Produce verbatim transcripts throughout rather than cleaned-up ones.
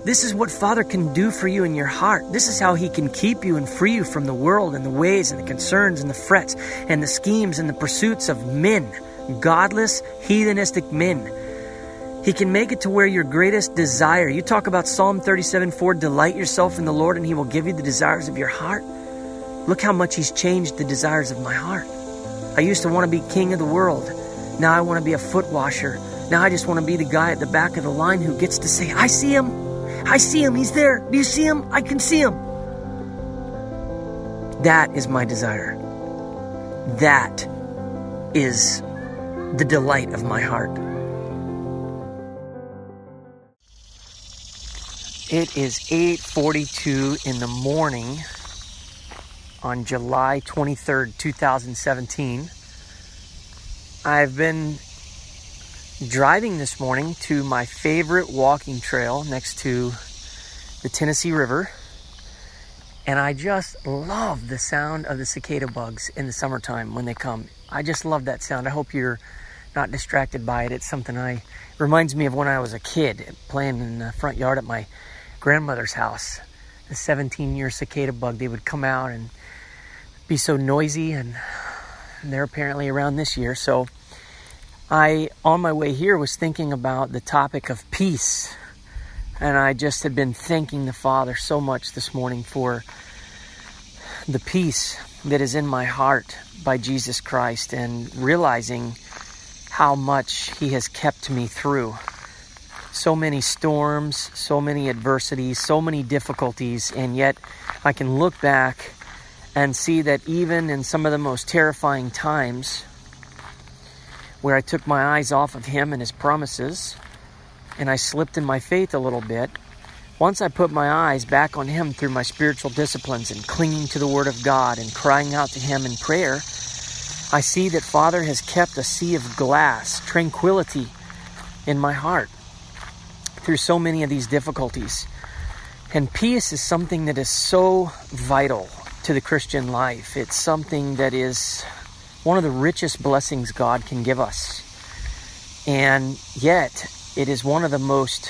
This is what Father can do for you in your heart. This is how He can keep you and free you from the world and the ways and the concerns and the frets and the schemes and the pursuits of men, godless, heathenistic men. He can make it to where your greatest desire. You talk about Psalm thirty-seven four, delight yourself in the Lord and He will give you the desires of your heart. Look how much He's changed the desires of my heart. I used to want to be king of the world. Now I want to be a foot washer. Now I just want to be the guy at the back of the line who gets to say, I see Him. I see Him. He's there. Do you see Him? I can see Him. That is my desire. That is the delight of my heart. It is eight forty-two in the morning on July twenty-third, twenty seventeen. I've been driving this morning to my favorite walking trail next to the Tennessee River, and I just love the sound of the cicada bugs in the summertime when they come. I just love that sound. I hope you're not distracted by it. It's something I reminds me of when I was a kid playing in the front yard at my grandmother's house. The seventeen-year cicada bug, they would come out and be so noisy, and they're apparently around this year. So I, on my way here, was thinking about the topic of peace. And I just had been thanking the Father so much this morning for the peace that is in my heart by Jesus Christ, and realizing how much He has kept me through so many storms, so many adversities, so many difficulties. And yet I can look back and see that even in some of the most terrifying times, where I took my eyes off of Him and His promises, and I slipped in my faith a little bit, once I put my eyes back on Him through my spiritual disciplines and clinging to the Word of God and crying out to Him in prayer, I see that Father has kept a sea of glass, tranquility in my heart through so many of these difficulties. And peace is something that is so vital to the Christian life. It's something that is one of the richest blessings God can give us. And yet, it is one of the most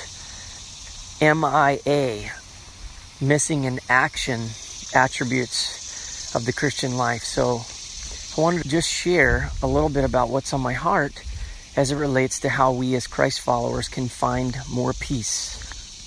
M I A, missing in action, attributes of the Christian life. So I wanted to just share a little bit about what's on my heart as it relates to how we as Christ followers can find more peace.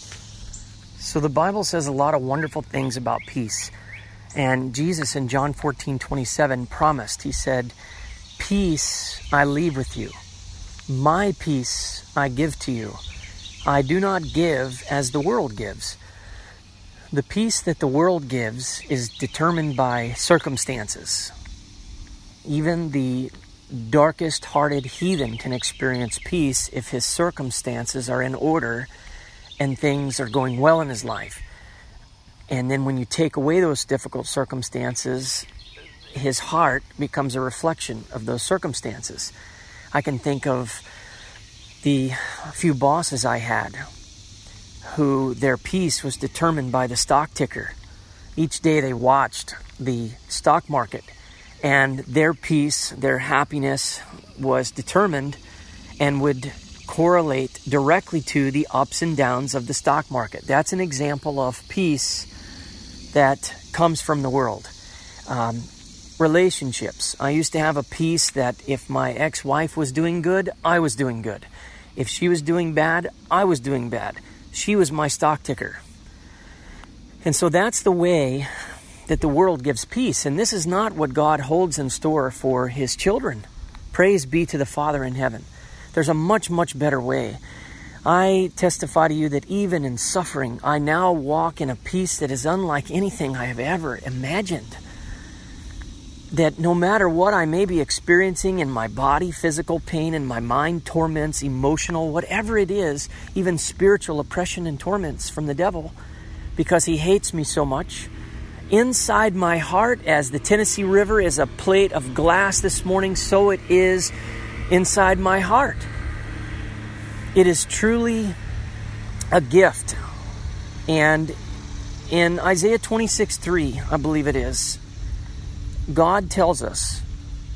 So the Bible says a lot of wonderful things about peace. And Jesus in John fourteen twenty-seven promised, He said, peace I leave with you. My peace I give to you. I do not give as the world gives. The peace that the world gives is determined by circumstances. Even the darkest-hearted heathen can experience peace if his circumstances are in order and things are going well in his life. And then when you take away those difficult circumstances, his heart becomes a reflection of those circumstances. I can think of the few bosses I had who their peace was determined by the stock ticker. Each day they watched the stock market, and their peace, their happiness was determined and would correlate directly to the ups and downs of the stock market. That's an example of peace that comes from the world. Um, relationships. I used to have a peace that if my ex-wife was doing good, I was doing good. If she was doing bad, I was doing bad. She was my stock ticker. And so that's the way that the world gives peace. And this is not what God holds in store for His children. Praise be to the Father in heaven. There's a much, much better way. I testify to you that even in suffering, I now walk in a peace that is unlike anything I have ever imagined. That no matter what I may be experiencing in my body, physical pain, in my mind, torments, emotional, whatever it is, even spiritual oppression and torments from the devil, because he hates me so much, inside my heart, as the Tennessee River is a plate of glass this morning, so it is inside my heart. It is truly a gift. And in Isaiah twenty-six three, I believe it is, God tells us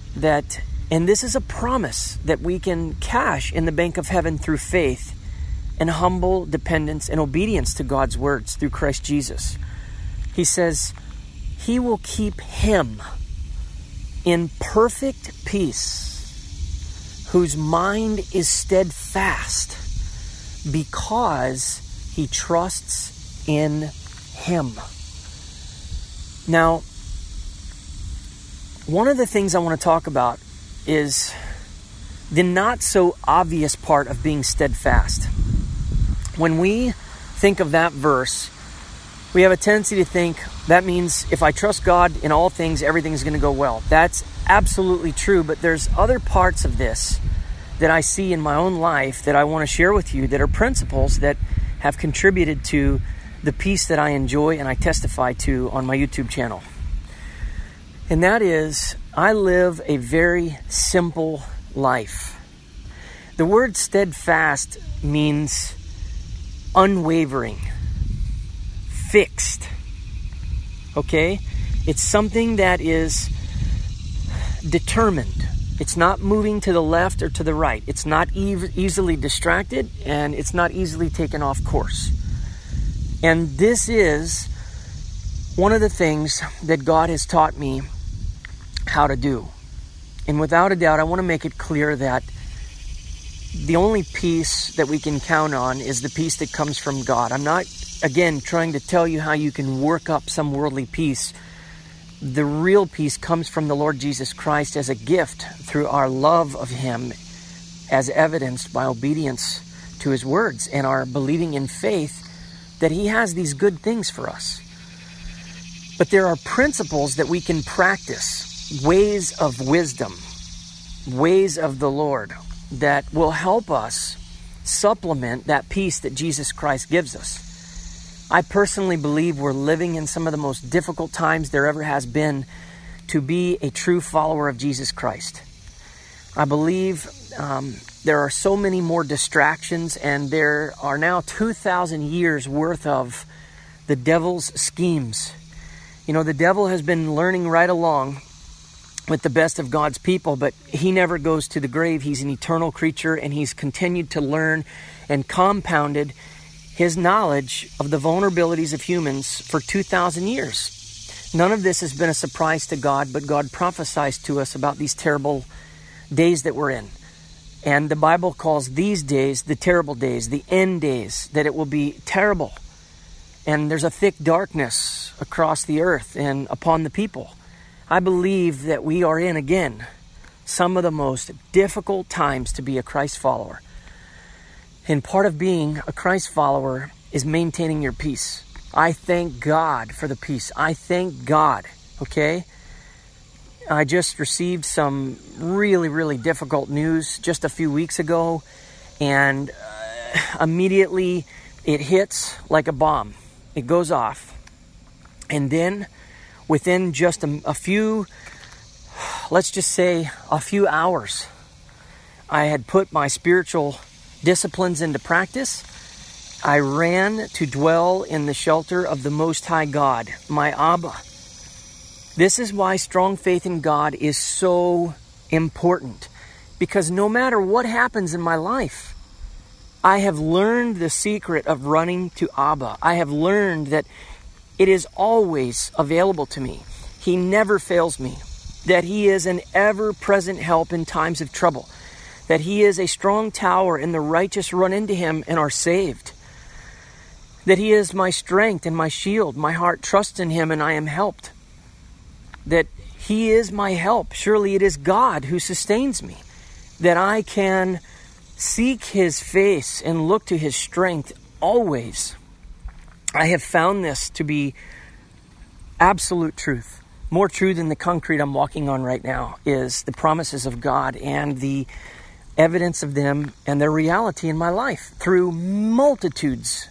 that, and this is a promise that we can cash in the bank of heaven through faith, and humble dependence and obedience to God's words through Christ Jesus. He says, he will keep him in perfect peace, whose mind is steadfast, because he trusts in him. Now, one of the things I want to talk about is the not so obvious part of being steadfast. When we think of that verse, we have a tendency to think that means if I trust God in all things, everything's going to go well. That's absolutely true, but there's other parts of this that I see in my own life that I want to share with you that are principles that have contributed to the peace that I enjoy and I testify to on my YouTube channel. And that is, I live a very simple life. The word steadfast means unwavering, fixed. Okay? It's something that is determined. It's not moving to the left or to the right. It's not e- easily distracted, and it's not easily taken off course. And this is one of the things that God has taught me how to do. And without a doubt, I want to make it clear that the only peace that we can count on is the peace that comes from God. I'm not, again, trying to tell you how you can work up some worldly peace. The real peace comes from the Lord Jesus Christ as a gift through our love of him, as evidenced by obedience to his words and our believing in faith that he has these good things for us. But there are principles that we can practice, ways of wisdom, ways of the Lord that will help us supplement that peace that Jesus Christ gives us. I personally believe we're living in some of the most difficult times there ever has been to be a true follower of Jesus Christ. I believe um, there are so many more distractions, and there are now two thousand years worth of the devil's schemes. You know, the devil has been learning right along with the best of God's people, but he never goes to the grave. He's an eternal creature, and he's continued to learn and compounded his knowledge of the vulnerabilities of humans for two thousand years. None of this has been a surprise to God, but God prophesies to us about these terrible days that we're in. And the Bible calls these days the terrible days, the end days, that it will be terrible. And there's a thick darkness across the earth and upon the people. I believe that we are in, again, some of the most difficult times to be a Christ follower. And part of being a Christ follower is maintaining your peace. I thank God for the peace. I thank God, okay? I just received some really, really difficult news just a few weeks ago, and uh, immediately it hits like a bomb. It goes off. And then within just a, a few, let's just say a few hours, I had put my spiritual disciplines into practice. I ran to dwell in the shelter of the Most High God, my Abba. This is why strong faith in God is so important, because no matter what happens in my life, I have learned the secret of running to Abba. I have learned that it is always available to me. He never fails me, that he is an ever-present help in times of trouble, that he is a strong tower and the righteous run into him and are saved, that he is my strength and my shield. My heart trusts in him and I am helped, that he is my help. Surely it is God who sustains me, that I can seek his face and look to his strength always. I have found this to be absolute truth. More true than the concrete I'm walking on right now is the promises of God and the evidence of them and their reality in my life through multitudes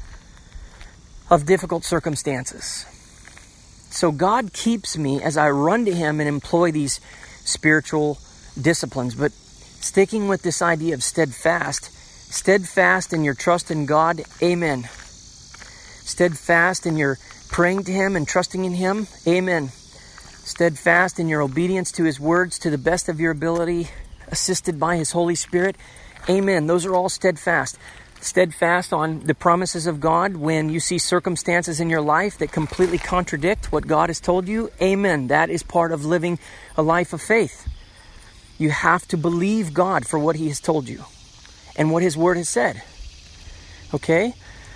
of difficult circumstances. So God keeps me as I run to him and employ these spiritual disciplines. But sticking with this idea of steadfast, steadfast in your trust in God, amen. Steadfast in your praying to him and trusting in him, amen. Steadfast in your obedience to his words to the best of your ability, assisted by his Holy Spirit, amen. Those are all steadfast. steadfast on the promises of God when you see circumstances in your life that completely contradict what God has told you. Amen. That is part of living a life of faith. You have to believe God for what He has told you and what His Word has said. Okay?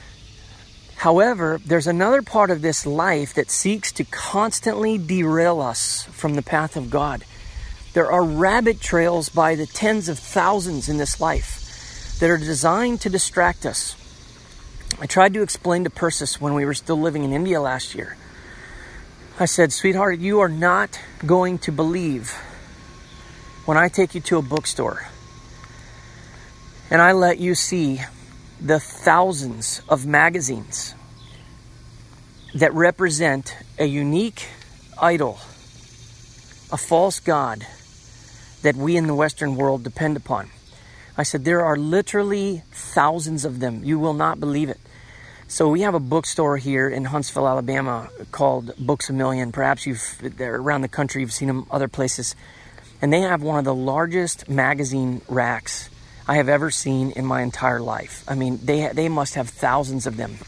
However, there's another part of this life that seeks to constantly derail us from the path of God. There are rabbit trails by the tens of thousands in this life that are designed to distract us. I tried to explain to Persis when we were still living in India last year. I said, sweetheart, you are not going to believe when I take you to a bookstore and I let you see the thousands of magazines that represent a unique idol, a false god that we in the Western world depend upon. I said, there are literally thousands of them. You will not believe it. So we have a bookstore here in Huntsville, Alabama called Books A Million. Perhaps you've, they're around the country, you've seen them other places. And they have one of the largest magazine racks I have ever seen in my entire life. I mean, they they must have thousands of them.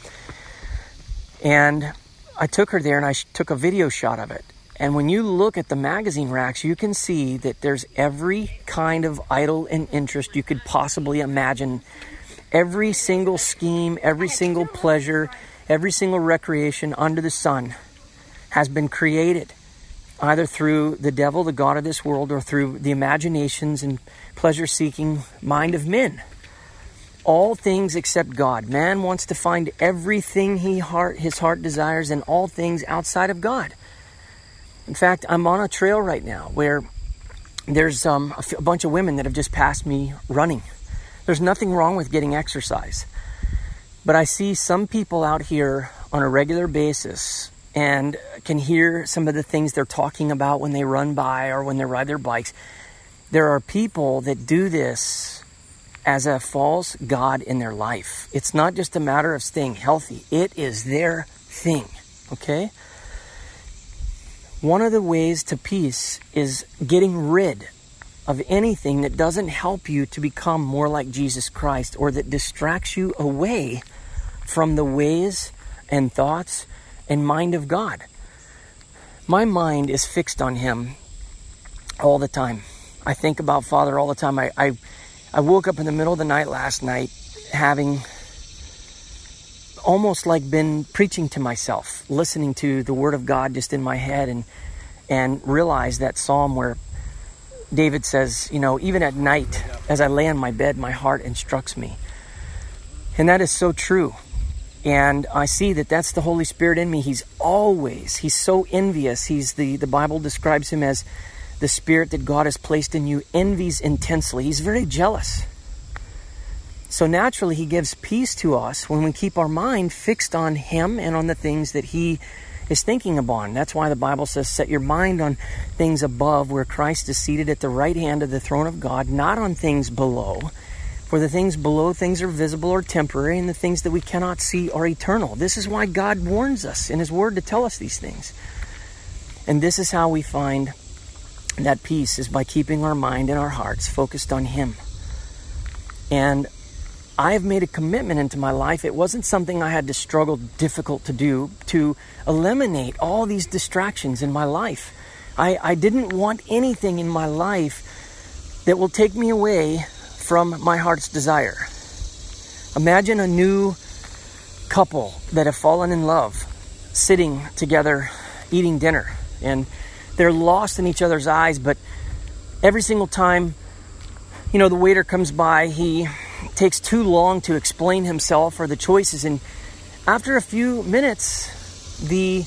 And I took her there and I sh- took a video shot of it. And when you look at the magazine racks, you can see that there's every kind of idol and interest you could possibly imagine. Every single scheme, every single pleasure, every single recreation under the sun has been created either through the devil, the god of this world, or through the imaginations and pleasure-seeking mind of men. All things except God. Man wants to find everything he heart, his heart desires and all things outside of God. In fact, I'm on a trail right now where there's um, a, f- a bunch of women that have just passed me running. There's nothing wrong with getting exercise. But I see some people out here on a regular basis and can hear some of the things they're talking about when they run by or when they ride their bikes. There are people that do this as a false god in their life. It's not just a matter of staying healthy. It is their thing, okay? One of the ways to peace is getting rid of anything that doesn't help you to become more like Jesus Christ or that distracts you away from the ways and thoughts and mind of God. My mind is fixed on Him all the time. I think about Father all the time. I, I I woke up in the middle of the night last night having almost like been preaching to myself, listening to the Word of God just in my head, and and realized that psalm where David says, you know, even at night as I lay on my bed, my heart instructs me. And that is so true. And I see that that's the Holy Spirit in me. He's always, he's so envious. He's the, the Bible describes him as the spirit that God has placed in you, envies intensely. He's very jealous. So naturally, he gives peace to us when we keep our mind fixed on him and on the things that he is thinking upon. That's why the Bible says, set your mind on things above where Christ is seated at the right hand of the throne of God, not on things below. For the things below, things are visible or temporary, and the things that we cannot see are eternal. This is why God warns us in his word to tell us these things. And this is how we find that peace, is by keeping our mind and our hearts focused on him. And I have made a commitment into my life. It wasn't something I had to struggle difficult to do, to eliminate all these distractions in my life. I, I didn't want anything in my life that will take me away from my heart's desire. Imagine a new couple that have fallen in love, sitting together, eating dinner, and they're lost in each other's eyes, but every single time, you know, the waiter comes by, he takes too long to explain himself or the choices, and after a few minutes, the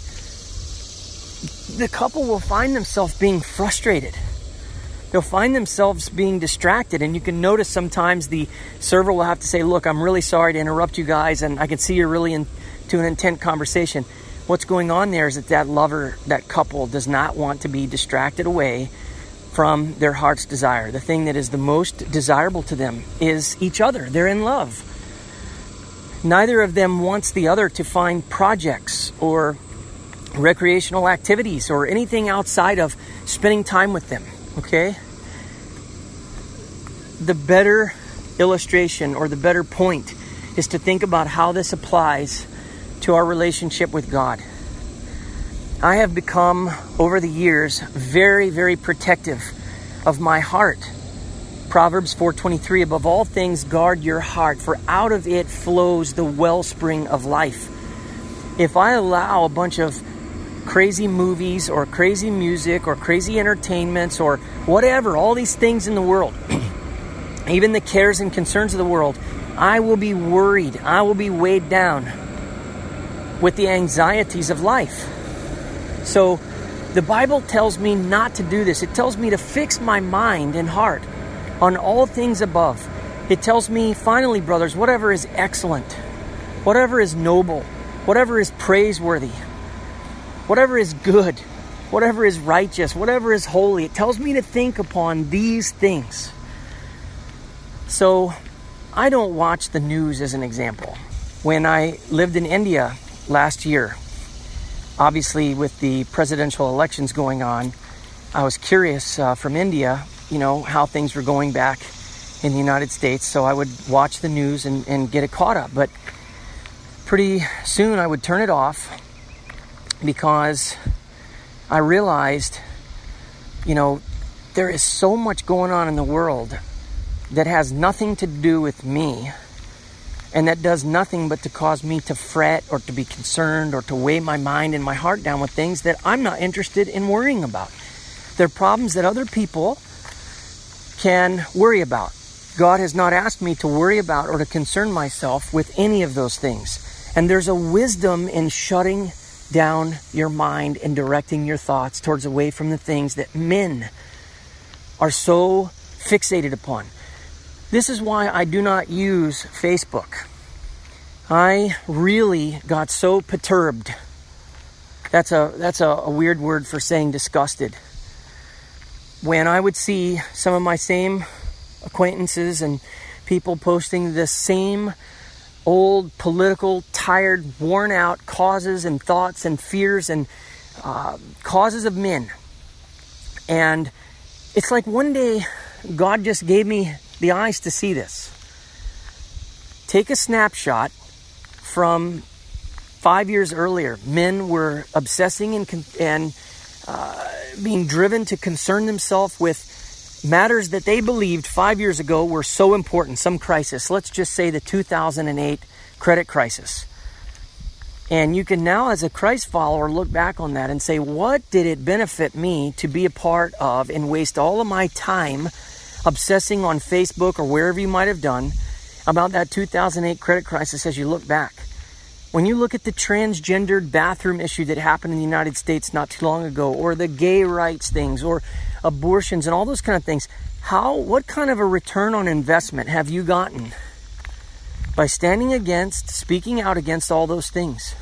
the couple will find themselves being frustrated. They'll find themselves being distracted, and you can notice sometimes the server will have to say, look, I'm really sorry to interrupt you guys, and I can see you're really into an intent conversation. What's going on there is that that lover, that couple, does not want to be distracted away from their heart's desire. The thing that is the most desirable to them is each other. They're in love. Neither of them wants the other to find projects or recreational activities or anything outside of spending time with them. Okay? The better illustration or the better point is to think about how this applies to our relationship with God. I have become, over the years, very, very protective of my heart. Proverbs four twenty-three, above all things, guard your heart, for out of it flows the wellspring of life. If I allow a bunch of crazy movies or crazy music or crazy entertainments or whatever, all these things in the world, even the cares and concerns of the world, I will be worried. I will be weighed down with the anxieties of life. So the Bible tells me not to do this. It tells me to fix my mind and heart on all things above. It tells me, finally, brothers, whatever is excellent, whatever is noble, whatever is praiseworthy, whatever is good, whatever is righteous, whatever is holy, it tells me to think upon these things. So I don't watch the news as an example. When I lived in India last year, obviously with the presidential elections going on, I was curious uh, from India, you know, how things were going back in the United States. So I would watch the news and, and get it caught up. But pretty soon I would turn it off because I realized, you know, there is so much going on in the world that has nothing to do with me, and that does nothing but to cause me to fret or to be concerned or to weigh my mind and my heart down with things that I'm not interested in worrying about. They're problems that other people can worry about. God has not asked me to worry about or to concern myself with any of those things. And there's a wisdom in shutting down your mind and directing your thoughts towards away from the things that men are so fixated upon. This is why I do not use Facebook. I really got so perturbed. That's a that's a, a weird word for saying disgusted. When I would see some of my same acquaintances and people posting the same old political, tired, worn out causes and thoughts and fears and uh, causes of men. And it's like one day God just gave me the eyes to see this. Take a snapshot from five years earlier. Men were obsessing and, and uh, being driven to concern themselves with matters that they believed five years ago were so important, some crisis. Let's just say the two thousand eight credit crisis. And you can now, as a Christ follower, look back on that and say, what did it benefit me to be a part of and waste all of my time obsessing on Facebook or wherever you might have done about that two thousand eight credit crisis as you look back? When you look at the transgendered bathroom issue that happened in the United States not too long ago, or the gay rights things, or abortions and all those kind of things, how, what kind of a return on investment have you gotten by standing against, speaking out against all those things?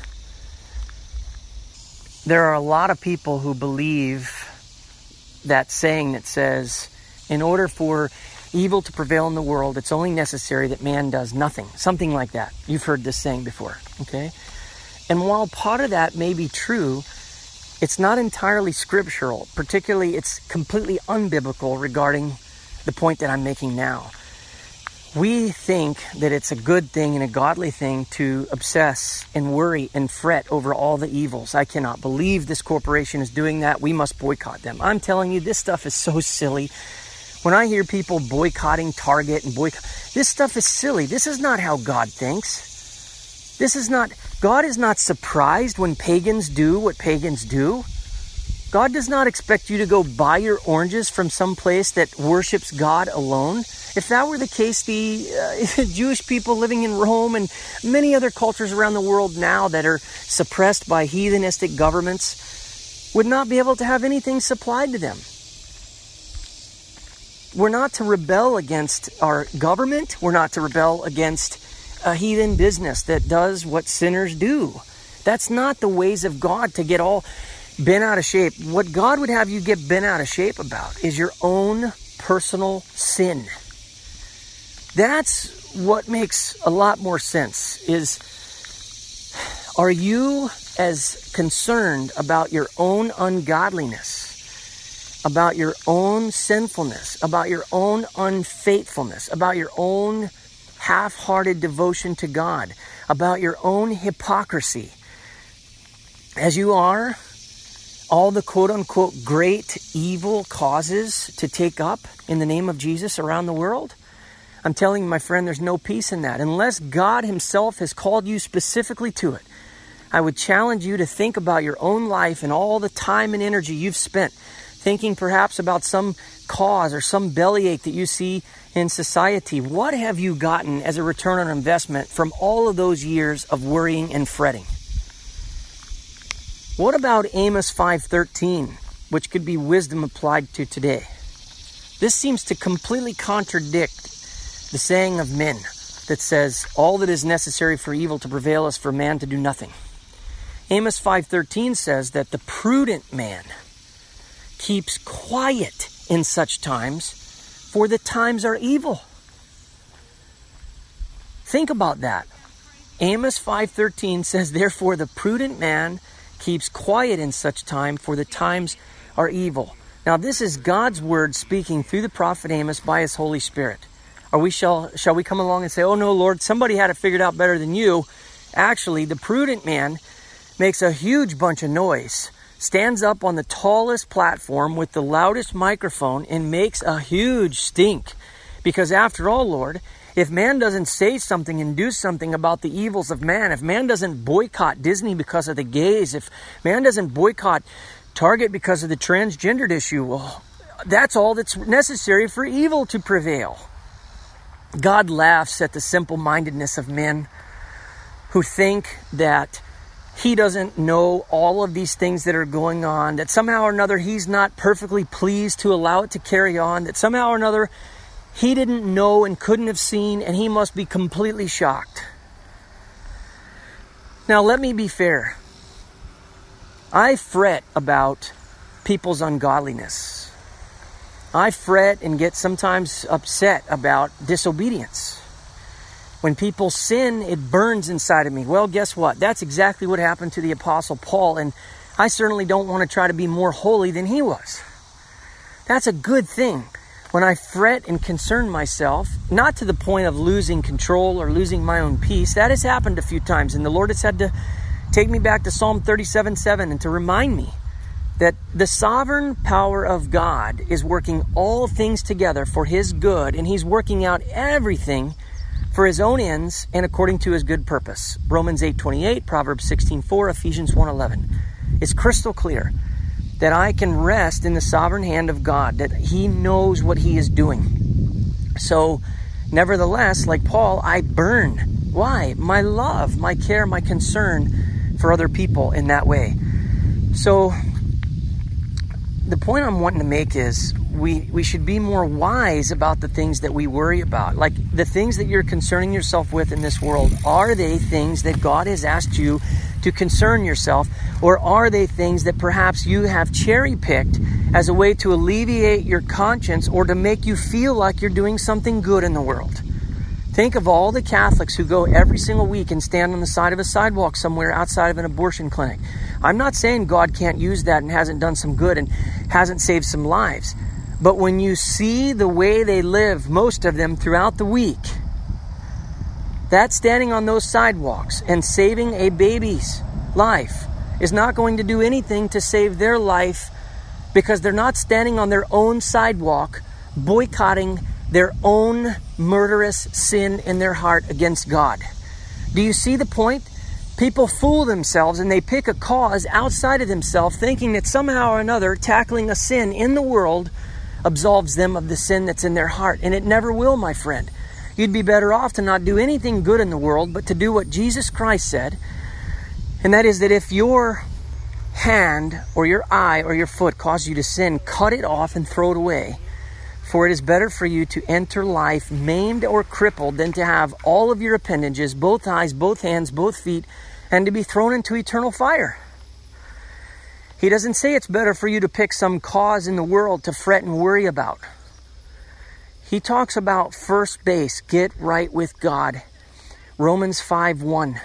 There are a lot of people who believe that saying that says, in order for evil to prevail in the world, it's only necessary that man does nothing. Something like that. You've heard this saying before, okay? And while part of that may be true, it's not entirely scriptural. Particularly, it's completely unbiblical regarding the point that I'm making now. We think that it's a good thing and a godly thing to obsess and worry and fret over all the evils. I cannot believe this corporation is doing that. We must boycott them. I'm telling you, this stuff is so silly. When I hear people boycotting Target and boycott, this stuff is silly. This is not how God thinks. This is not, God is not surprised when pagans do what pagans do. God does not expect you to go buy your oranges from some place that worships God alone. If that were the case, the uh, Jewish people living in Rome and many other cultures around the world now that are suppressed by heathenistic governments would not be able to have anything supplied to them. We're not to rebel against our government. We're not to rebel against a heathen business that does what sinners do. That's not the ways of God, to get all bent out of shape. What God would have you get bent out of shape about is your own personal sin. That's what makes a lot more sense. Is, are you as concerned about your own ungodliness, about your own sinfulness, about your own unfaithfulness, about your own half-hearted devotion to God, about your own hypocrisy. As you are all the quote-unquote great evil causes to take up in the name of Jesus around the world, I'm telling you, my friend, there's no peace in that. Unless God himself has called you specifically to it, I would challenge you to think about your own life and all the time and energy you've spent thinking perhaps about some cause or some bellyache that you see in society. What have you gotten as a return on investment from all of those years of worrying and fretting? What about Amos five thirteen, which could be wisdom applied to today? This seems to completely contradict the saying of men that says, all that is necessary for evil to prevail is for man to do nothing. Amos five thirteen says that the prudent man keeps quiet in such times, for the times are evil. Think about that. Amos five thirteen says, therefore the prudent man keeps quiet in such time, for the times are evil. Now this is God's word speaking through the prophet Amos by his Holy Spirit. Or we shall shall we come along and say, oh no, Lord, somebody had it figured out better than you. Actually, the prudent man makes a huge bunch of noise, stands up on the tallest platform with the loudest microphone and makes a huge stink. Because after all, Lord, if man doesn't say something and do something about the evils of man, if man doesn't boycott Disney because of the gays, if man doesn't boycott Target because of the transgendered issue, well, that's all that's necessary for evil to prevail. God laughs at the simple-mindedness of men who think that he doesn't know all of these things that are going on, that somehow or another he's not perfectly pleased to allow it to carry on, that somehow or another he didn't know and couldn't have seen, and he must be completely shocked. Now, let me be fair. I fret about people's ungodliness. I fret and get sometimes upset about disobedience. When people sin, it burns inside of me. Well, guess what? That's exactly what happened to the Apostle Paul, and I certainly don't want to try to be more holy than he was. That's a good thing. When I fret and concern myself, not to the point of losing control or losing my own peace, that has happened a few times, and the Lord has had to take me back to Psalm thirty-seven seven and to remind me that the sovereign power of God is working all things together for his good, and he's working out everything for his own ends and according to his good purpose. Romans eight twenty-eight, Proverbs sixteen four, Ephesians one eleven. It's crystal clear that I can rest in the sovereign hand of God, that he knows what he is doing. So, nevertheless, like Paul, I burn. Why? My love, my care, my concern for other people in that way. So, the point I'm wanting to make is we, we should be more wise about the things that we worry about. Like the things that you're concerning yourself with in this world, are they things that God has asked you to concern yourself, or are they things that perhaps you have cherry-picked as a way to alleviate your conscience or to make you feel like you're doing something good in the world? Think of all the Catholics who go every single week and stand on the side of a sidewalk somewhere outside of an abortion clinic. I'm not saying God can't use that and hasn't done some good and hasn't saved some lives. But when you see the way they live, most of them throughout the week, that standing on those sidewalks and saving a baby's life is not going to do anything to save their life, because they're not standing on their own sidewalk boycotting their own murderous sin in their heart against God. Do you see the point? People fool themselves and they pick a cause outside of themselves, thinking that somehow or another tackling a sin in the world absolves them of the sin that's in their heart. And it never will, my friend. You'd be better off to not do anything good in the world, but to do what Jesus Christ said. And that is that if your hand or your eye or your foot causes you to sin, cut it off and throw it away. For it is better for you to enter life maimed or crippled than to have all of your appendages, both eyes, both hands, both feet, and to be thrown into eternal fire. He doesn't say it's better for you to pick some cause in the world to fret and worry about. He talks about first base, get right with God. Romans five one.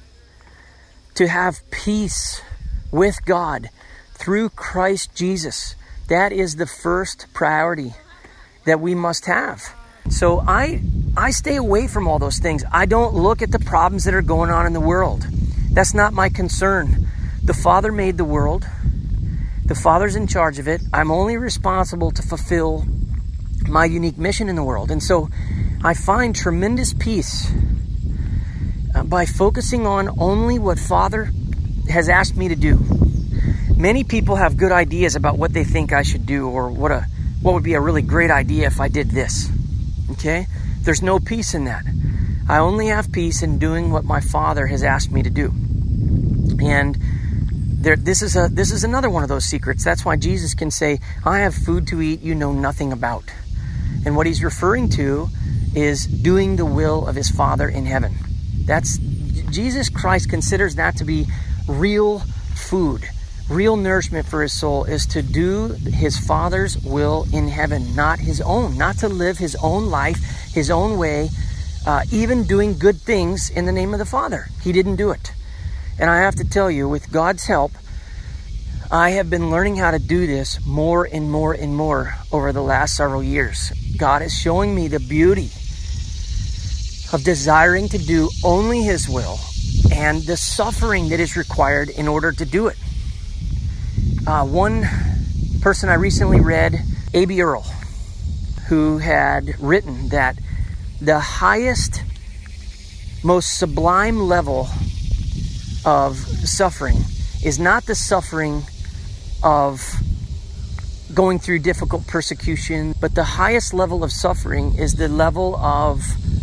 To have peace with God through Christ Jesus. That is the first priority that we must have. So I I stay away from all those things. I don't look at the problems that are going on in the world. That's not my concern. The Father made the world. The Father's in charge of it. I'm only responsible to fulfill my unique mission in the world. And so I find tremendous peace uh, by focusing on only what Father has asked me to do. Many people have good ideas about what they think I should do, or what a what would be a really great idea if I did this. Okay? There's no peace in that. I only have peace in doing what my Father has asked me to do. And there, this is a this is another one of those secrets. That's why Jesus can say, I have food to eat you know nothing about. And what he's referring to is doing the will of his Father in heaven. That's Jesus Christ considers that to be real food. Real nourishment for his soul is to do his Father's will in heaven, not his own, not to live his own life, his own way, uh, even doing good things in the name of the Father. He didn't do it. And I have to tell you, with God's help, I have been learning how to do this more and more and more over the last several years. God is showing me the beauty of desiring to do only his will and the suffering that is required in order to do it. Uh, one person I recently read, A B Earl, who had written that the highest, most sublime level of suffering is not the suffering of going through difficult persecution, but the highest level of suffering is the level of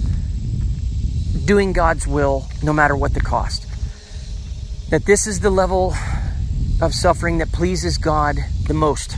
doing God's will no matter what the cost. That this is the level of suffering that pleases God the most.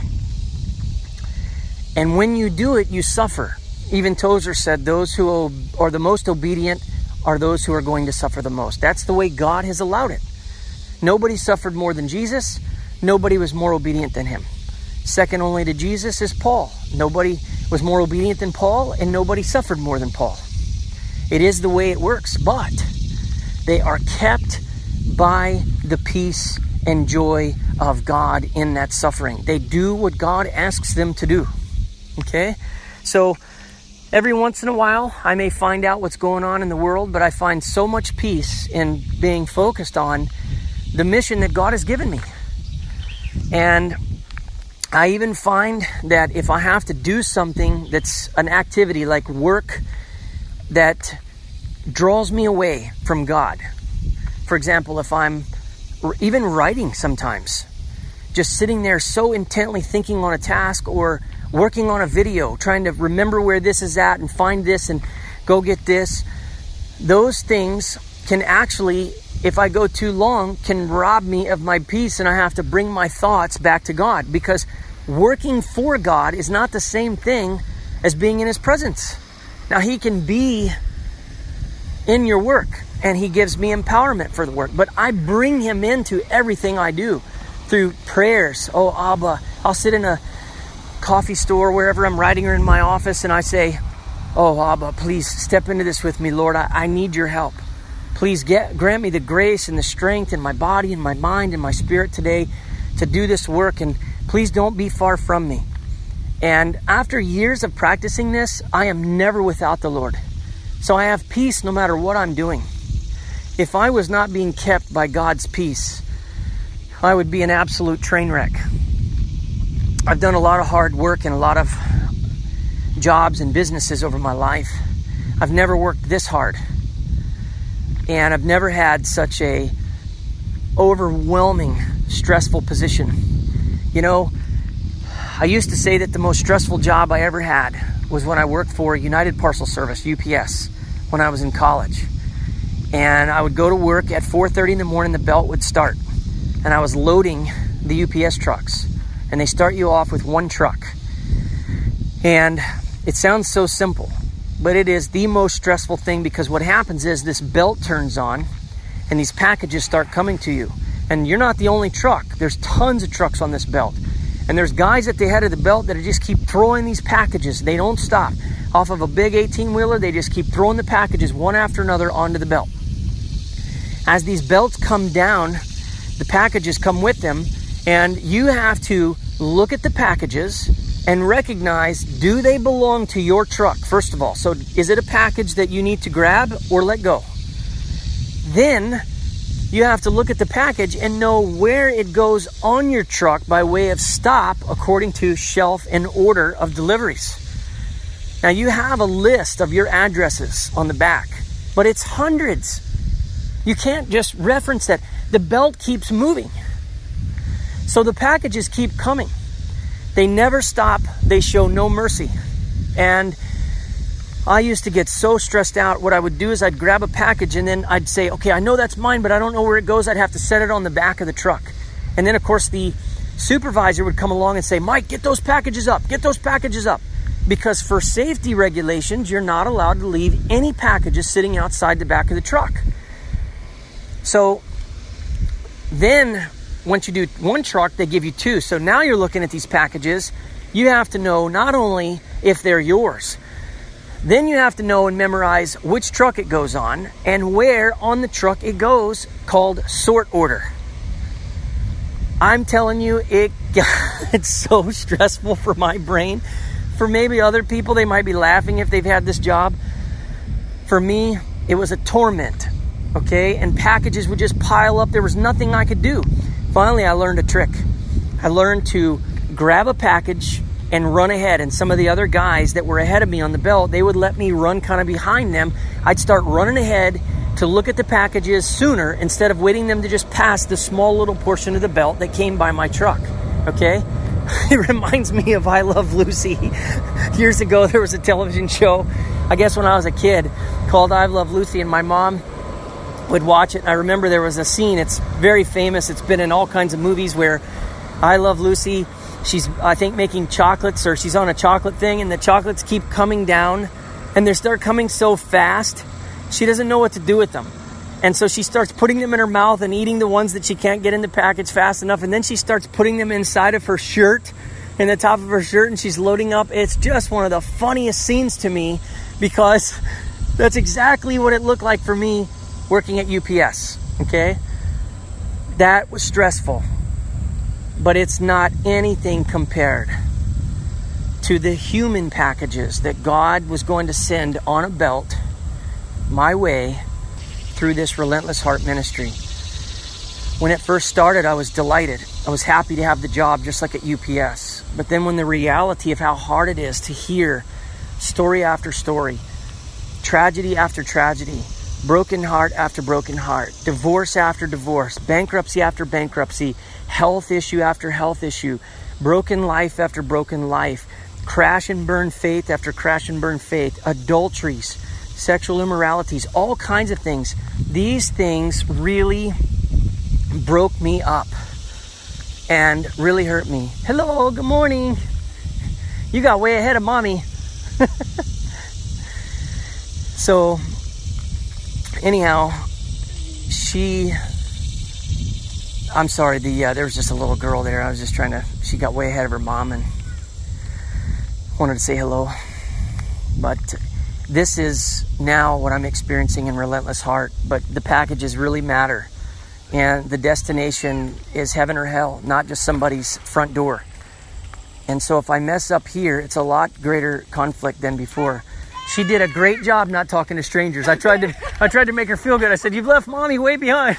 And when you do it, you suffer. Even Tozer said, those who are the most obedient are those who are going to suffer the most. That's the way God has allowed it. Nobody suffered more than Jesus. Nobody was more obedient than him. Second only to Jesus is Paul. Nobody was more obedient than Paul, and nobody suffered more than Paul. It is the way it works, but they are kept by the peace and joy of God in that suffering. They do what God asks them to do. Okay? So every once in a while, I may find out what's going on in the world, but I find so much peace in being focused on the mission that God has given me. And I even find that if I have to do something that's an activity like work that draws me away from God. For example, if I'm even writing sometimes, just sitting there so intently thinking on a task, or working on a video, trying to remember where this is at and find this and go get this. Those things can actually, if I go too long, can rob me of my peace, and I have to bring my thoughts back to God, because working for God is not the same thing as being in his presence. Now, he can be in your work, and he gives me empowerment for the work, but I bring him into everything I do through prayers. Oh, Abba, I'll sit in a coffee store, wherever I'm writing, or in my office, and I say, oh, Abba, please step into this with me, Lord. I, I need your help. Please get, grant me the grace and the strength in my body and my mind and my spirit today to do this work, and please don't be far from me. And after years of practicing this, I am never without the Lord. So I have peace no matter what I'm doing. If I was not being kept by God's peace, I would be an absolute train wreck. I've done a lot of hard work and a lot of jobs and businesses over my life. I've never worked this hard. And I've never had such a overwhelming, stressful position. You know, I used to say that the most stressful job I ever had was when I worked for United Parcel Service, U P S, when I was in college. And I would go to work at four thirty in the morning, the belt would start. And I was loading the U P S trucks. And they start you off with one truck. And it sounds so simple, but it is the most stressful thing, because what happens is this belt turns on and these packages start coming to you. And you're not the only truck. There's tons of trucks on this belt. And there's guys at the head of the belt that just keep throwing these packages. They don't stop. Off of a big eighteen-wheeler, they just keep throwing the packages one after another onto the belt. As these belts come down, the packages come with them, and you have to look at the packages and recognize, do they belong to your truck, first of all? So is it a package that you need to grab or let go? Then you have to look at the package and know where it goes on your truck by way of stop according to shelf and order of deliveries. Now you have a list of your addresses on the back, but it's hundreds. You can't just reference that. The belt keeps moving. So the packages keep coming. They never stop. They show no mercy. And I used to get so stressed out. What I would do is I'd grab a package and then I'd say, okay, I know that's mine, but I don't know where it goes. I'd have to set it on the back of the truck. And then, of course, the supervisor would come along and say, Mike, get those packages up. Get those packages up. Because for safety regulations, you're not allowed to leave any packages sitting outside the back of the truck. So then once you do one truck, they give you two. So now you're looking at these packages. You have to know not only if they're yours, then you have to know and memorize which truck it goes on and where on the truck it goes, called sort order. I'm telling you, it it's so stressful for my brain. For maybe other people, they might be laughing if they've had this job. For me, it was a torment, okay? And packages would just pile up. There was nothing I could do. Finally, I learned a trick. I learned to grab a package and run ahead. And some of the other guys that were ahead of me on the belt, they would let me run kind of behind them. I'd start running ahead to look at the packages sooner instead of waiting them to just pass the small little portion of the belt that came by my truck, okay? It reminds me of I Love Lucy. Years ago, there was a television show, I guess when I was a kid, called I Love Lucy, and my mom would watch it. And I remember there was a scene, it's very famous, it's been in all kinds of movies, where I Love Lucy, she's, I think, making chocolates, or she's on a chocolate thing, and the chocolates keep coming down, and they start coming so fast, she doesn't know what to do with them. And so she starts putting them in her mouth and eating the ones that she can't get in the package fast enough. And then she starts putting them inside of her shirt, in the top of her shirt, and she's loading up. It's just one of the funniest scenes to me, because that's exactly what it looked like for me working at U P S, okay? That was stressful, but it's not anything compared to the human packages that God was going to send on a belt my way through this Relentless Heart ministry. When it first started, I was delighted. I was happy to have the job, just like at U P S. But then when the reality of how hard it is to hear story after story, tragedy after tragedy, broken heart after broken heart, divorce after divorce, bankruptcy after bankruptcy, health issue after health issue, broken life after broken life, crash and burn faith after crash and burn faith, adulteries, sexual immoralities, all kinds of things. These things really broke me up and really hurt me. Hello, good morning. You got way ahead of mommy. So, anyhow, she, I'm sorry, the uh, there was just a little girl there. I was just trying to, she got way ahead of her mom and wanted to say hello. But this is now what I'm experiencing in Relentless Heart. But the packages really matter. And the destination is heaven or hell, not just somebody's front door. And so if I mess up here, it's a lot greater conflict than before. She did a great job not talking to strangers. I tried to I tried to make her feel good. I said, "You've left mommy way behind."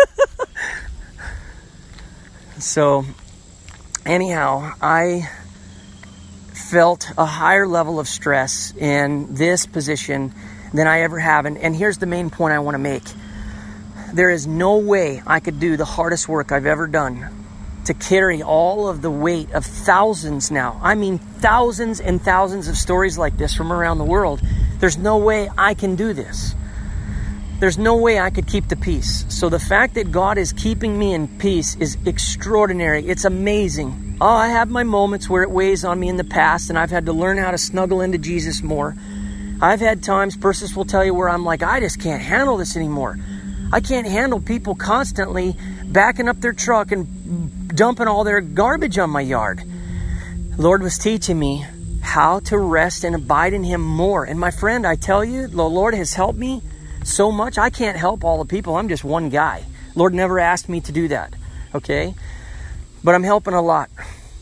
So anyhow, I felt a higher level of stress in this position than I ever have. And, and here's the main point I want to make. There is no way I could do the hardest work I've ever done to carry all of the weight of thousands now. I mean, thousands and thousands of stories like this from around the world. There's no way I can do this. There's no way I could keep the peace. So the fact that God is keeping me in peace is extraordinary. It's amazing. Oh, I have my moments where it weighs on me in the past, and I've had to learn how to snuggle into Jesus more. I've had times, Persis will tell you, where I'm like, I just can't handle this anymore. I can't handle people constantly backing up their truck and dumping all their garbage on my yard. The Lord was teaching me how to rest and abide in Him more. And my friend, I tell you, the Lord has helped me so much. I can't help all the people. I'm just one guy. Lord never asked me to do that, okay? But I'm helping a lot.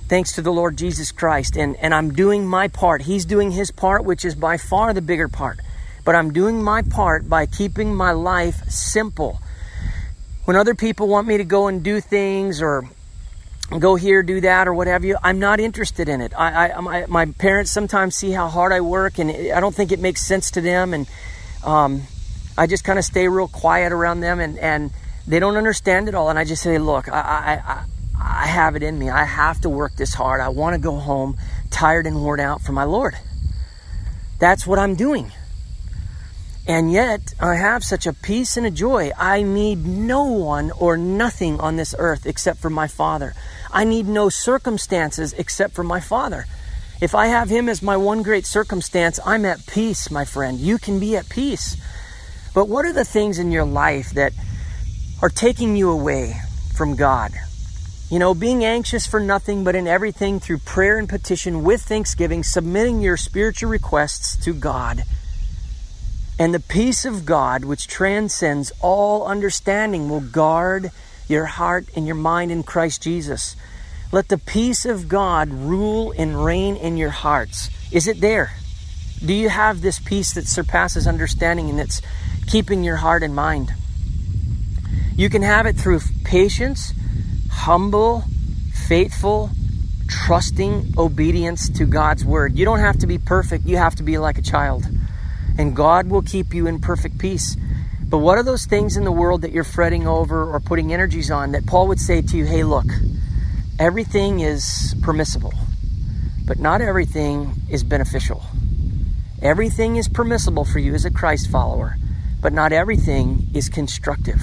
thanks to the Lord Jesus Christ. And, and I'm doing my part. He's doing his part, which is by far the bigger part. But I'm doing my part by keeping my life simple. When other people want me to go and do things or go here, do that, or what have you, I'm not interested in it. I, I my, my parents sometimes see how hard I work, and I don't think it makes sense to them. And um, I just kind of stay real quiet around them, and, and they don't understand it all. And I just say, look, I, I, I, I have it in me. I have to work this hard. I want to go home tired and worn out for my Lord. That's what I'm doing. And yet, I have such a peace and a joy. I need no one or nothing on this earth except for my Father. I need no circumstances except for my Father. If I have him as my one great circumstance, I'm at peace, my friend. You can be at peace. But what are the things in your life that are taking you away from God? You know, being anxious for nothing, but in everything through prayer and petition with thanksgiving, submitting your spiritual requests to God. And the peace of God, which transcends all understanding, will guard your heart and your mind in Christ Jesus. Let the peace of God rule and reign in your hearts. Is it there? Do you have this peace that surpasses understanding and that's keeping your heart and mind? You can have it through patience, humble, faithful, trusting obedience to God's word. You don't have to be perfect. You have to be like a child. And God will keep you in perfect peace. But what are those things in the world that you're fretting over or putting energies on that Paul would say to you, hey, look, everything is permissible, but not everything is beneficial. Everything is permissible for you as a Christ follower, but not everything is constructive.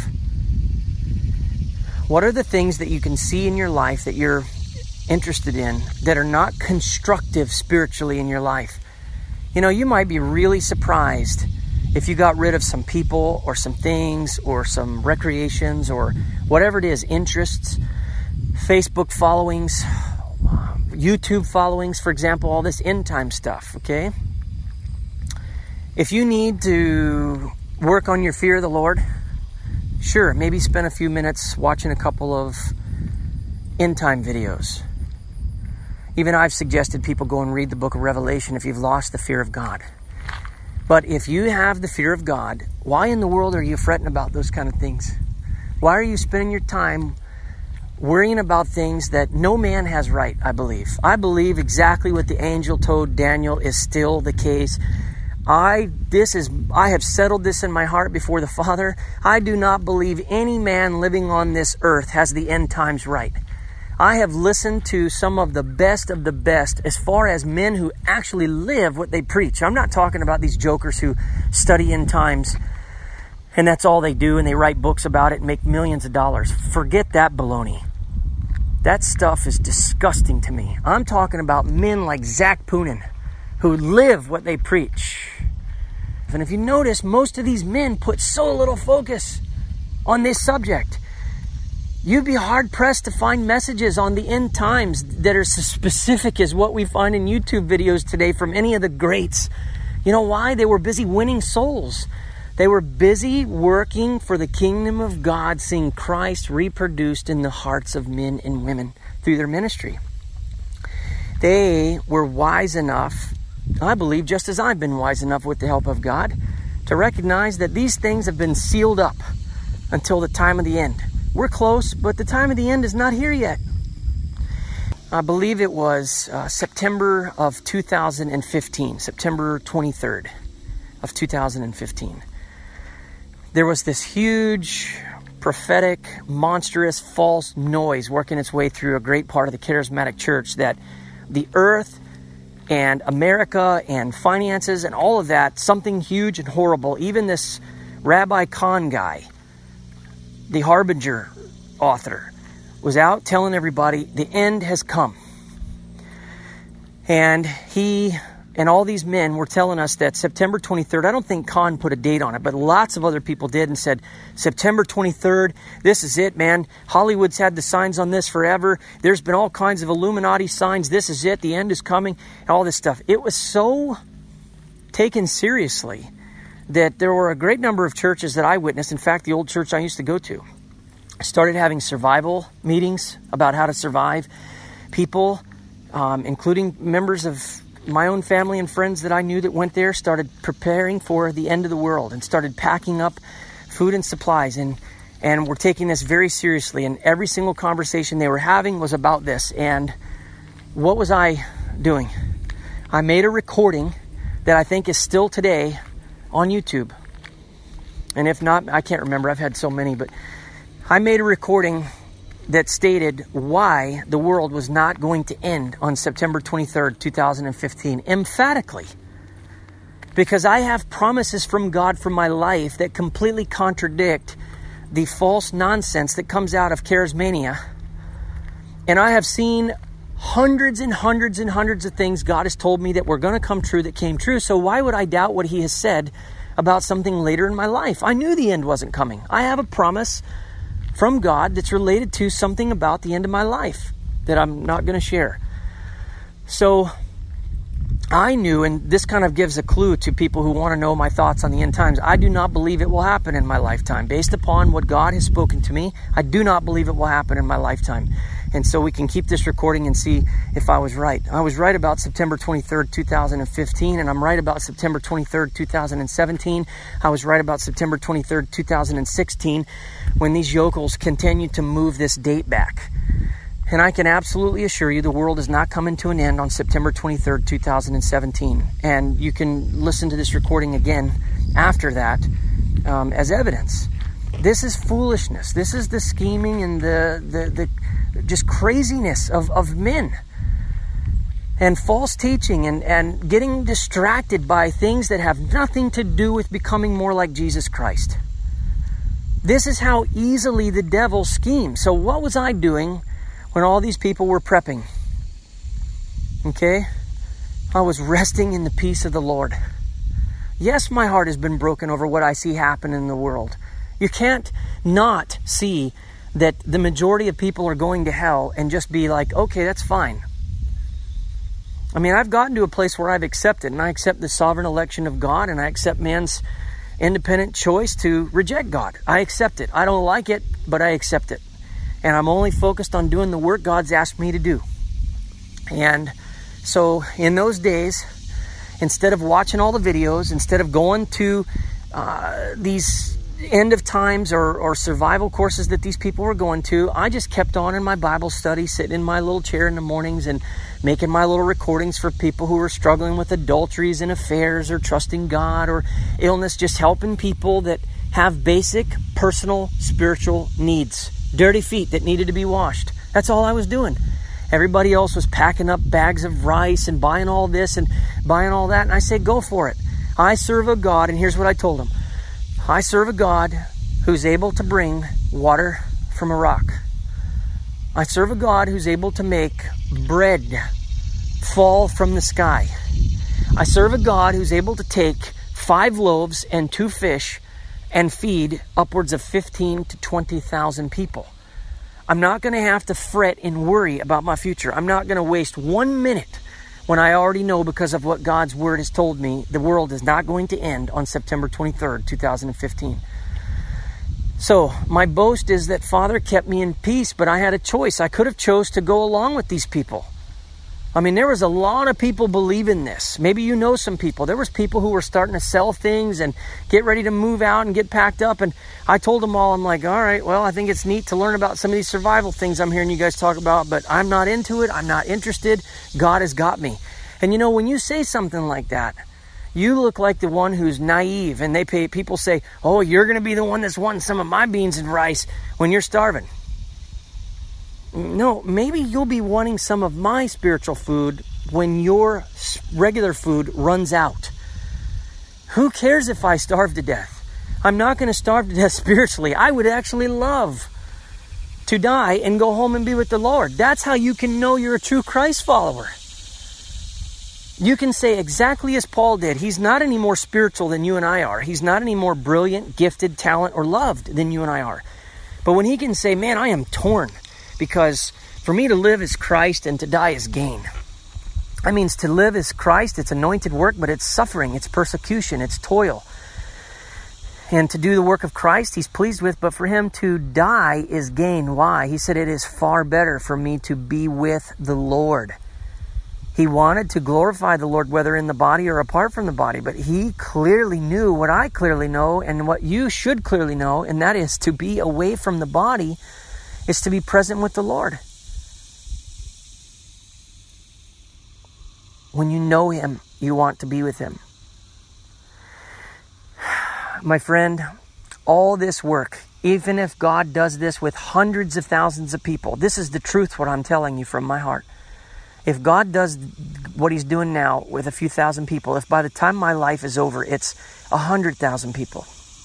What are the things that you can see in your life that you're interested in that are not constructive spiritually in your life? You know, you might be really surprised if you got rid of some people or some things or some recreations or whatever it is, interests, Facebook followings, YouTube followings, for example, all this end time stuff, okay? If you need to work on your fear of the Lord, sure, maybe spend a few minutes watching a couple of end time videos. Even I've suggested people go and read the book of Revelation if you've lost the fear of God. But if you have the fear of God, why in the world are you fretting about those kind of things? Why are you spending your time worrying about things that no man has right, I believe? I believe exactly what the angel told Daniel is still the case. I this is I have settled this in my heart before the Father. I do not believe any man living on this earth has the end times right. I have listened to some of the best of the best as far as men who actually live what they preach. I'm not talking about these jokers who study end times and that's all they do and they write books about it and make millions of dollars. Forget that baloney. That stuff is disgusting to me. I'm talking about men like Zach Poonen who live what they preach. And if you notice, most of these men put so little focus on this subject. You'd be hard-pressed to find messages on the end times that are as specific as what we find in YouTube videos today from any of the greats. You know why? They were busy winning souls. They were busy working for the kingdom of God, seeing Christ reproduced in the hearts of men and women through their ministry. They were wise enough, I believe, just as I've been wise enough with the help of God, to recognize that these things have been sealed up until the time of the end. We're close, but the time of the end is not here yet. I believe it was uh, September of two thousand fifteen, September twenty-third of two thousand fifteen. There was this huge, prophetic, monstrous, false noise working its way through a great part of the charismatic church that the earth and America and finances and all of that, something huge and horrible, even this Rabbi Khan guy, the Harbinger author, was out telling everybody the end has come. And he and all these men were telling us that September twenty-third, I don't think Khan put a date on it, but lots of other people did and said, September twenty-third, this is it, man. Hollywood's had the signs on this forever. There's been all kinds of Illuminati signs. This is it. The end is coming. All this stuff. It was so taken seriously that there were a great number of churches that I witnessed. In fact, the old church I used to go to started having survival meetings about how to survive. People um, including members of my own family and friends that I knew that went there, started preparing for the end of the world and started packing up food and supplies. And, and we're taking this very seriously. And every single conversation they were having was about this. And what was I doing? I made a recording that I think is still today on YouTube. And if not, I can't remember. I've had so many, but I made a recording that stated why the world was not going to end on September twenty-third, two thousand fifteen, emphatically. Because I have promises from God for my life that completely contradict the false nonsense that comes out of charismania. And I have seen hundreds and hundreds and hundreds of things God has told me that were going to come true that came true. So why would I doubt what He has said about something later in my life? I knew the end wasn't coming. I have a promise from God that's related to something about the end of my life that I'm not going to share. So I knew, and this kind of gives a clue to people who want to know my thoughts on the end times. I do not believe it will happen in my lifetime. Based upon what God has spoken to me, I do not believe it will happen in my lifetime. And so we can keep this recording and see if I was right. I was right about September twenty-third, two thousand fifteen, and I'm right about September twenty-third, two thousand seventeen. I was right about September twenty-third, two thousand sixteen, when these yokels continued to move this date back. And I can absolutely assure you the world is not coming to an end on September twenty-third, two thousand seventeen. And you can listen to this recording again after that um, as evidence. This is foolishness. This is the scheming and the the, the just craziness of, of men. And false teaching and, and getting distracted by things that have nothing to do with becoming more like Jesus Christ. This is how easily the devil schemes. So what was I doing when all these people were prepping? Okay? I was resting in the peace of the Lord. Yes, my heart has been broken over what I see happen in the world. You can't not see that the majority of people are going to hell and just be like, okay, that's fine. I mean, I've gotten to a place where I've accepted, and I accept the sovereign election of God, and I accept man's independent choice to reject God. I accept it. I don't like it, but I accept it. And I'm only focused on doing the work God's asked me to do. And so in those days, instead of watching all the videos, instead of going to uh, these end of times or, or survival courses that these people were going to, I just kept on in my Bible study, sitting in my little chair in the mornings and making my little recordings for people who were struggling with adulteries and affairs or trusting God or illness, just helping people that have basic personal spiritual needs, dirty feet that needed to be washed. That's all I was doing. Everybody else was packing up bags of rice and buying all this and buying all that. And I said, go for it. I serve a God, and here's what I told them. I serve a God who's able to bring water from a rock. I serve a God who's able to make bread fall from the sky. I serve a God who's able to take five loaves and two fish and feed upwards of fifteen to twenty thousand people. I'm not going to have to fret and worry about my future. I'm not going to waste one minute when I already know, because of what God's word has told me, the world is not going to end on September twenty-third, two thousand fifteen. So my boast is that Father kept me in peace, but I had a choice. I could have chose to go along with these people. I mean, there was a lot of people believing this. Maybe you know some people. There was people who were starting to sell things and get ready to move out and get packed up. And I told them all, I'm like, all right, well, I think it's neat to learn about some of these survival things I'm hearing you guys talk about, but I'm not into it. I'm not interested. God has got me. And you know, when you say something like that, you look like the one who's naive. And they pay, people say, oh, you're going to be the one that's wanting some of my beans and rice when you're starving. No, maybe you'll be wanting some of my spiritual food when your regular food runs out. Who cares if I starve to death? I'm not going to starve to death spiritually. I would actually love to die and go home and be with the Lord. That's how you can know you're a true Christ follower. You can say exactly as Paul did. He's not any more spiritual than you and I are. He's not any more brilliant, gifted, talent, or loved than you and I are. But when he can say, man, I am torn, because for me to live is Christ and to die is gain. That means to live is Christ. It's anointed work, but it's suffering. It's persecution. It's toil. And to do the work of Christ, he's pleased with. But for him to die is gain. Why? He said, it is far better for me to be with the Lord. He wanted to glorify the Lord, whether in the body or apart from the body. But he clearly knew what I clearly know and what you should clearly know, and that is to be away from the body is to be present with the Lord. When you know him, you want to be with him. My friend, all this work, even if God does this with hundreds of thousands of people, this is the truth, what I'm telling you from my heart. If God does what he's doing now with a few thousand people, if by the time my life is over, it's a hundred thousand people,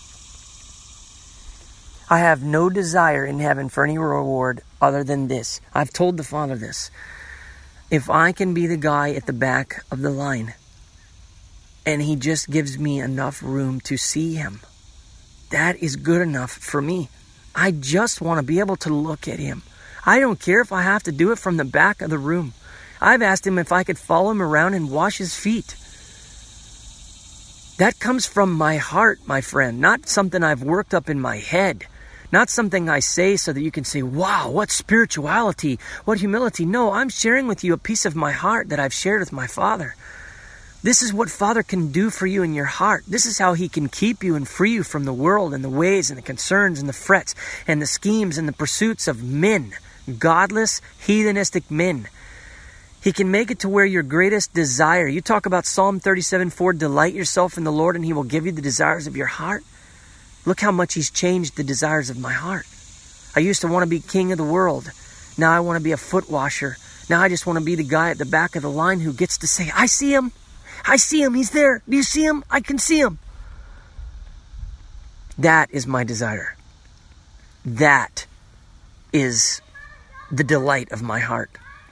I have no desire in heaven for any reward other than this. I've told the Father this. If I can be the guy at the back of the line and he just gives me enough room to see him, that is good enough for me. I just want to be able to look at him. I don't care if I have to do it from the back of the room. I've asked him if I could follow him around and wash his feet. That comes from my heart, my friend, not something I've worked up in my head. Not something I say so that you can say, wow, what spirituality, what humility. No, I'm sharing with you a piece of my heart that I've shared with my Father. This is what Father can do for you in your heart. This is how he can keep you and free you from the world and the ways and the concerns and the frets and the schemes and the pursuits of men, godless, heathenistic men. He can make it to where your greatest desire. You talk about Psalm thirty-seven four, delight yourself in the Lord and he will give you the desires of your heart. Look how much he's changed the desires of my heart. I used to want to be king of the world. Now I want to be a foot washer. Now I just want to be the guy at the back of the line who gets to say, I see him. I see him. He's there. Do you see him? I can see him. That is my desire. That is the delight of my heart.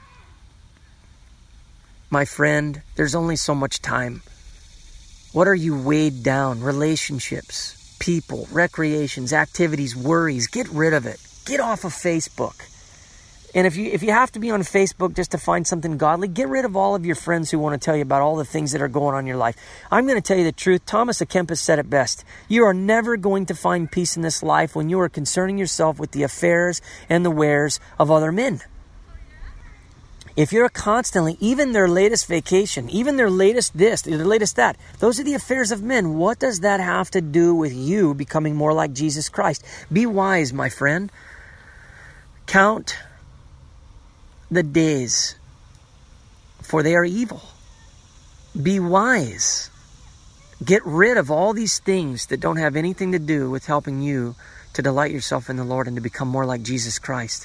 My friend, there's only so much time. What are you weighed down? Relationships, people, recreations, activities, worries. Get rid of it. Get off of Facebook. And if you if you have to be on Facebook just to find something godly, get rid of all of your friends who want to tell you about all the things that are going on in your life. I'm going to tell you the truth. Thomas à Kempis said it best. You are never going to find peace in this life when you are concerning yourself with the affairs and the wares of other men. If you're constantly, even their latest vacation, even their latest this, their latest that, those are the affairs of men. What does that have to do with you becoming more like Jesus Christ? Be wise, my friend. Count the days, for they are evil. Be wise. Get rid of all these things that don't have anything to do with helping you to delight yourself in the Lord and to become more like Jesus Christ.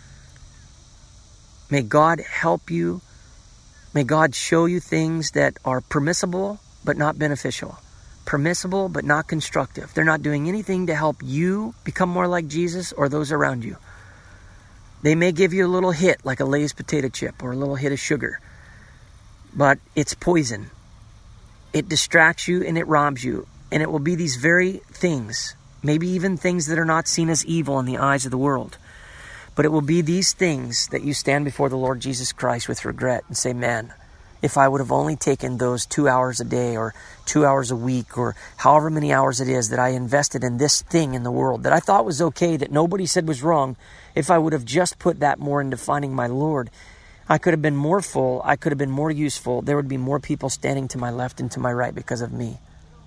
May God help you. May God show you things that are permissible but not beneficial. Permissible but not constructive. They're not doing anything to help you become more like Jesus or those around you. They may give you a little hit like a Lay's potato chip or a little hit of sugar. But it's poison. It distracts you and it robs you. And it will be these very things, maybe even things that are not seen as evil in the eyes of the world. But it will be these things that you stand before the Lord Jesus Christ with regret and say, man, if I would have only taken those two hours a day or two hours a week or however many hours it is that I invested in this thing in the world that I thought was okay, that nobody said was wrong, if I would have just put that more into finding my Lord, I could have been more full, I could have been more useful. There would be more people standing to my left and to my right because of me.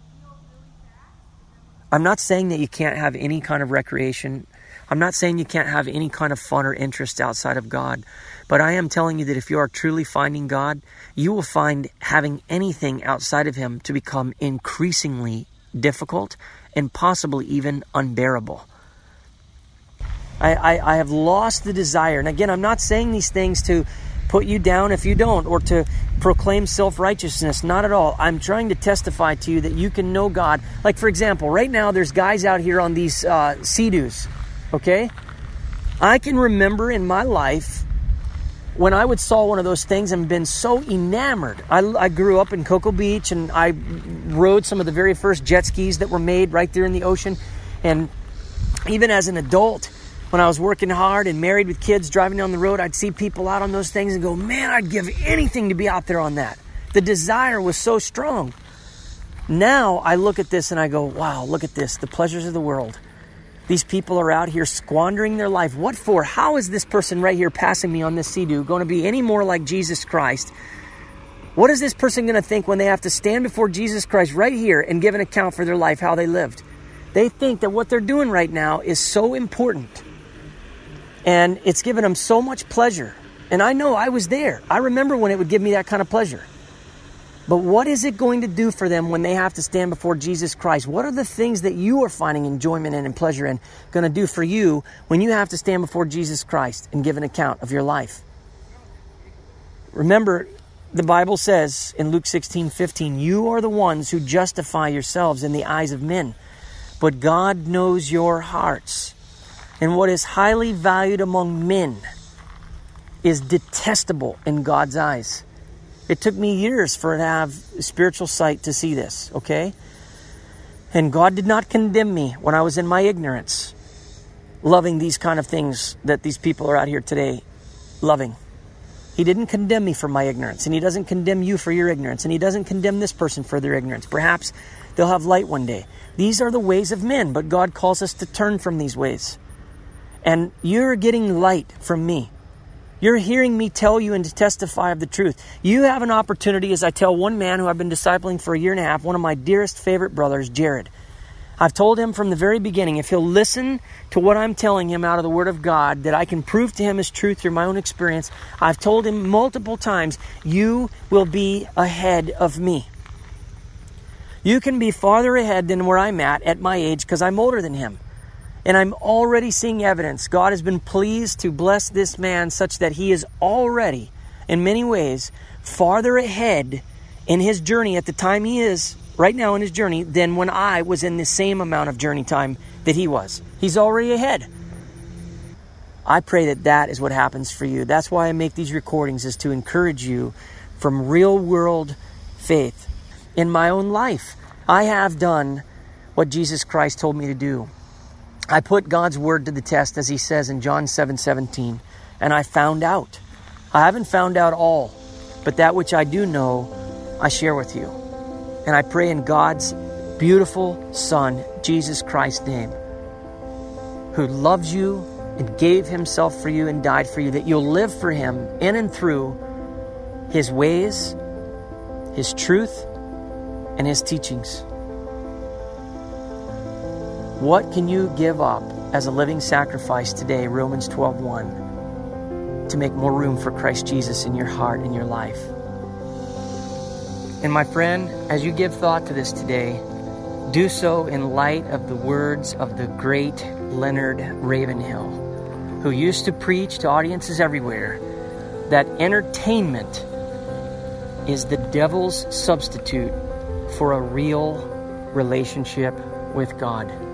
I'm not saying that you can't have any kind of recreation. I'm not saying you can't have any kind of fun or interest outside of God, but I am telling you that if you are truly finding God, you will find having anything outside of him to become increasingly difficult and possibly even unbearable. I, I, I have lost the desire. And again, I'm not saying these things to put you down if you don't or to proclaim self-righteousness. Not at all. I'm trying to testify to you that you can know God. Like, for example, right now there's guys out here on these uh, Sea-Doos. Okay? I can remember in my life when I would saw one of those things and been so enamored. I, I grew up in Cocoa Beach and I rode some of the very first jet skis that were made right there in the ocean. And even as an adult, when I was working hard and married with kids driving down the road, I'd see people out on those things and go, man, I'd give anything to be out there on that. The desire was so strong. Now I look at this and I go, wow, look at this, the pleasures of the world. These people are out here squandering their life. What for? How is this person right here passing me on this Sea-Doo going to be any more like Jesus Christ What is this person going to think when they have to stand before Jesus Christ right here and give an account for their life, how they lived? They think that what they're doing right now is so important. And it's given them so much pleasure. And I know I was there. I remember when it would give me that kind of pleasure. But what is it going to do for them when they have to stand before Jesus Christ? What are the things that you are finding enjoyment in and pleasure in going to do for you when you have to stand before Jesus Christ and give an account of your life? Remember, the Bible says in Luke sixteen fifteen, you are the ones who justify yourselves in the eyes of men, but God knows your hearts. And what is highly valued among men is detestable in God's eyes. It took me years for it to have spiritual sight to see this, okay? And God did not condemn me when I was in my ignorance, loving these kind of things that these people are out here today loving. He didn't condemn me for my ignorance, and He doesn't condemn you for your ignorance, and He doesn't condemn this person for their ignorance. Perhaps they'll have light one day. These are the ways of men, but God calls us to turn from these ways. And you're getting light from me. You're hearing me tell you and to testify of the truth. You have an opportunity, as I tell one man who I've been discipling for a year and a half, one of my dearest favorite brothers, Jared. I've told him from the very beginning, if he'll listen to what I'm telling him out of the Word of God, that I can prove to him as truth through my own experience, I've told him multiple times, you will be ahead of me. You can be farther ahead than where I'm at at my age because I'm older than him. And I'm already seeing evidence. God has been pleased to bless this man such that he is already, in many ways, farther ahead in his journey at the time he is right now in his journey than when I was in the same amount of journey time that he was. He's already ahead. I pray that that is what happens for you. That's why I make these recordings, is to encourage you from real world faith. In my own life, I have done what Jesus Christ told me to do. I put God's word to the test, as He says in John seven seventeen, and I found out. I haven't found out all, but that which I do know, I share with you. And I pray in God's beautiful Son, Jesus Christ's name, who loves you and gave Himself for you and died for you, that you'll live for Him in and through His ways, His truth, and His teachings. What can you give up as a living sacrifice today, Romans twelve one, to make more room for Christ Jesus in your heart and your life? And my friend, as you give thought to this today, do so in light of the words of the great Leonard Ravenhill, who used to preach to audiences everywhere that entertainment is the devil's substitute for a real relationship with God.